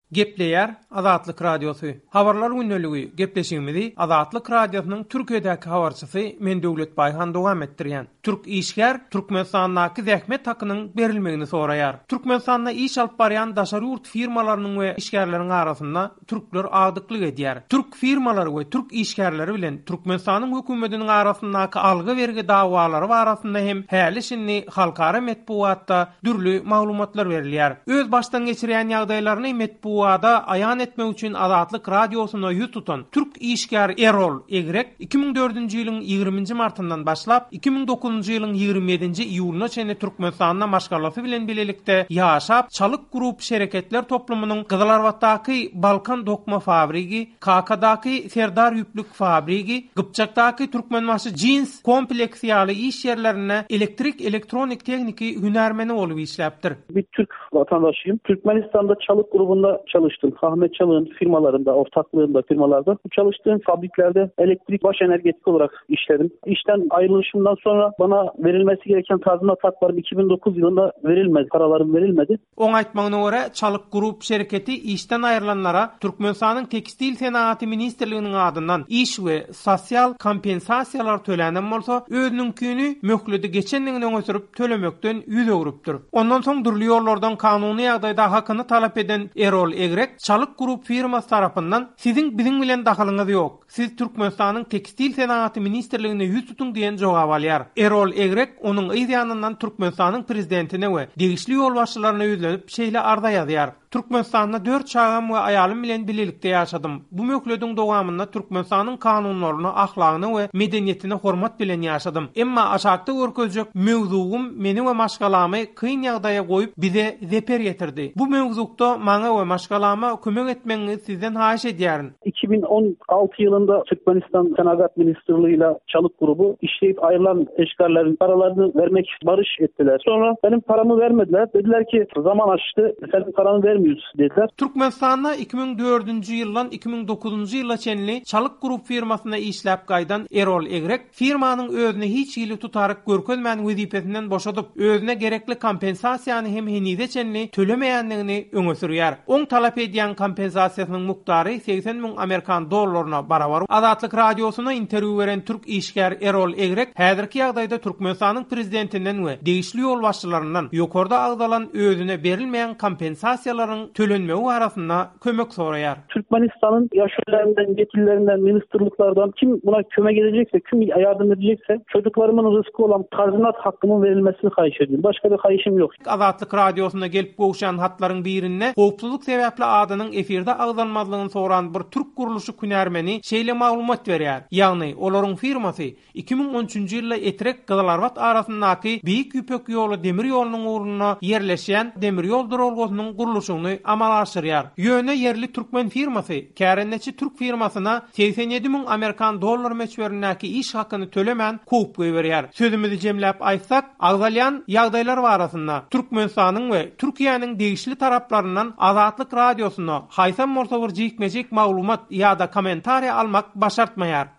Gepleýär Azatlyk Radiosu. Habarlar günneligi gepleşigimizi Azatlyk Radiosynyň Türkiýedäki habarçysy men Döwlet Baýhan dowam etdirýän. Türk işgär Türkmenistanyň zähmet hakynyň berilmegini soraýar. Türkmenistanda iş alyp barýan daşary urt firmalarynyň we işgärleriň arasynda türkler agdyklyk edýär. Türk firmalary we türk işgärleri bilen Türkmenistanyň hökümetiniň arasyndaky algy bergi dawalary barasynda hem häli şinni halkara metbuatda dürli maglumatlar berilýär. Öz başdan geçirýän ýagdaýlaryny metbuada aýan etmek üçin Azatlyk Radiosyna ýüz tutan Türk işgär Erol Egrek 2004-nji ýylyň 20-nji martyndan başlap 2009-njy ýylyň 27-nji iýuluna çenli Türkmenistanyna maşgalasy bilen bilelikde ýaşap Çalyk Grup şereketler toplumynyň Gyzylarbatdaky Balkan Dokma fabrigi, Kakadaky Serdar Yüplük fabrigi, Gypçakdaky Türkmenbaşy Jeans kompleksi ýaly iş ýerlerine elektrik elektronik tekniki hünärmeni bolup işläpdir. Bir Türk vatandaşıyım. Türkmenistan'da Çalık grubunda çalıştım. Ahmet Çalık'ın firmalarında, ortaklığında firmalarda. Bu çalıştığım fabriklerde elektrik baş energetik olarak işledim. İşten ayrılışımdan sonra bana verilmesi gereken tazminat haklarım 2009 yılında verilmedi. Paralarım verilmedi. Oň aýtmagyna görä Çalyk Grup şerketi işten aýrylanlara Türkmenistanyň Tekstil Senaty Ministrliginiň adyndan iş we sosial kompensasiýalar tölänen bolsa, özüninkini möhledi geçendigine öňsürüp tölemekden ýüz öwrüpdir. Ondan soň durly ýollardan kanuny ýagdaýda hakyny talap eden Erol Egrek Çalyk Grup firmasy tarapyndan "Siziň biziň bilen dahalyňyz ýok. Siz Türkmenistanyň Tekstil Senaty Ministrligine ýüz tutun" diýen jogap alýar. Erol Egrek onuň ýanyndan Türkmenistanyň prezidentine we degişli ýol başçylaryna ýüzlenip şeýle arda ýazýar. Türkmenistanda 4 çağam we aýalym bilen bilelikde ýaşadym. Bu möklediň dowamynda Türkmenistanyň kanunlaryna, ahlagyna we medeniýetine hormat bilen ýaşadym. Emma aşakda görkezjek mewzugum meni we maşgalamy kyn ýagdaýa goýup bize zeper ýetirdi. Bu mewzukda maňa we maşgalama kömek etmeňizi sizden haýyş edýärin. 2016 yılında Türkmenistan Senagat Ministrliği ile Çalık grubu işleyip ayrılan eşkarların paralarını vermek barış ettiler. Sonra benim paramı vermediler. Dediler ki zaman aştı. Senin paranı vermiyoruz dediler. Türkmenistan'da 2004-nji ýyldan 2009-njy ýyla çenli Çalyk Grup firmasyna işläp gaýdan Erol Egrek firmanyň özüne hiç ýyly tutaryk görkezmän wezipesinden boşadyp özüne gerekli kompensasiýany hem henide çenli tölemeýändigini öňe sürýär. Oň talap edýän kompensasiýasynyň mukdary 80 000 Amerikan dollaryna barabar. Azatlyk Radiosyna interwýu beren türk işgär Erol Egrek häzirki ýagdaýda Türkmenistanyň prezidentinden we degişli ýol başçylaryndan ýokarda agdalan özüne berilmeýän kompensasiýalaryň tölenmegi arasynda kömek soraýar. Türkmenistan'ın yaşörlerinden, yetkililerinden, ministerliklerden kim buna kömek edecekse, kim yardım edecekse çocuklarımın rızkı olan tazminat hakkımın verilmesini haýyş ediyorum. Başka bir haýyşym yok. Azatlyk Radiosyna gelip goşan hatlaryň birinde gowpsuzlyk sebäpli adynyň efirde agdanmazlygyny soran bir türk guruluşy künärmeni şeýle maglumat berýär. Ýagny olaryň firmasy 2013-nji ýylda Etrek Gyzylarbat arasyndaky Büyük Ýüpek ýoly demir ýolunyň uğruna yerleşýän demir ýol duralgynyň guruluşyny amal aşyrýar. Ýöne yerli türkmen firmasy kärenneçi türk firmasyna 87 000 Amerikan dollar meçberindäki iş hakyny tölemän kowp berýär. Sözümizi jemläp aýtsak, agdalýan ýagdaýlar barasynda Türkmenistanyň we Türkiýanyň degişli taraplaryndan Azatlyk Radiosyna haýsam bolsa bir jikmejik maglumat ýa-da kommentariýa almak başartmaýar.